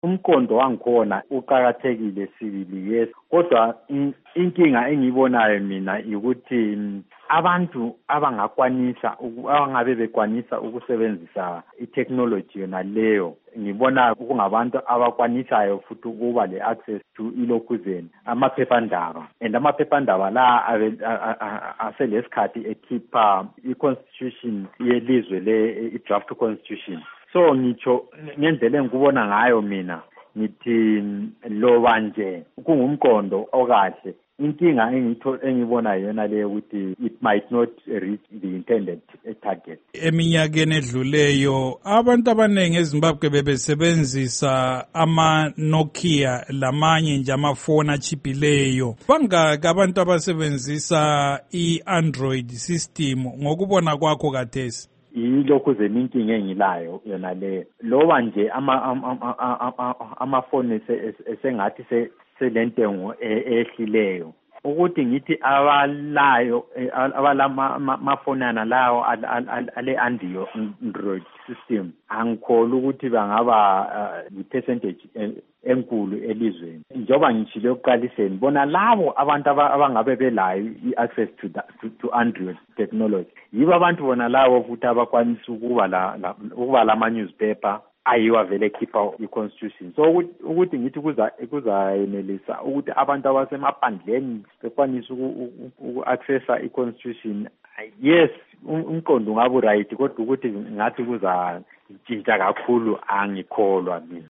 Umqondo wangikhona uqhakathekile sibili, yes, kodwa inkinga engiyibonayo mina ukuthi abantu abangabe bekwanisa ukusebenzisa itechnology yona leyo, ngibona kungabantu abakwanisayo futhi ukuba le-access to ilokhuzeni amaphephandaba, and amaphephandaba la aselesikhathi ekhipha i-constitution yelizwe i-draft constitution. So ngitsho ngendlela engikubona ngayo mina ngithi loba nje kungumqondo okahle, inkinga engibona yona leyo ukuthi it might not reach the intended target. Eminyakeni edluleyo abantu abaningi eZimbabwe bebesebenzisa ama-Nokia lamanye nje amafoni achiphileyo. Bangaki abantu abasebenzisa i-Android system ngokubona kwakho kathesi? Yilokhu zeninkinga engilayo yona leyo. Loba nje amafoni esengathi selentengo ehlileyo, ukuthi ngithi abalamafonana lawo ale-Android system, angikholwa ukuthi bangaba yi-percentage enkulu elizweni. Njengoba ngishilo ekuqaliseni, bona labo abantu abangabe belayo i-access to Android technology, yibo abantu bona labo futhi abakwanisa ukuba lama-newspaper ayiwa vele ekhipha i-constitution. So ukuthi ngithi kuzayenelisa ukuthi abantu abasemaphandleni bekwanise uku-accessa i-constitution, yes, umqondo ungabe right, kodwa ukuthi ngathi kuzatshintsha kakhulu angikholwa mina.